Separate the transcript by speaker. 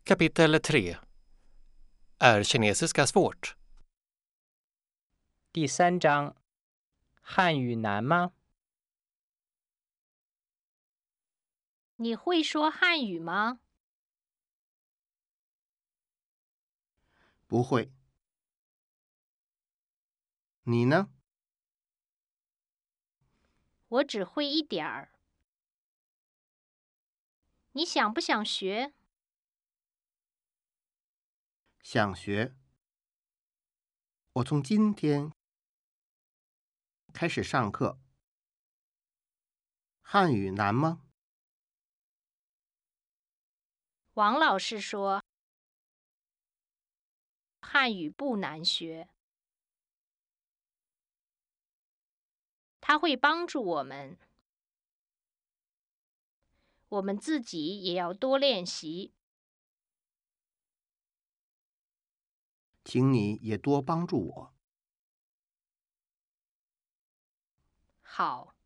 Speaker 1: Kapitel 3. Är kinesiska svårt?
Speaker 2: 第3章，汉语难吗？
Speaker 3: 你会说汉语吗？
Speaker 4: 不会。你呢？
Speaker 3: 我只会一点儿。你想不想学？
Speaker 4: 想学。我从今天开始上课。汉语难吗？
Speaker 3: 王老师说，汉语不难学，他会帮助我们，我们自己也要多练习。
Speaker 4: 请你也多帮助我。
Speaker 3: 好。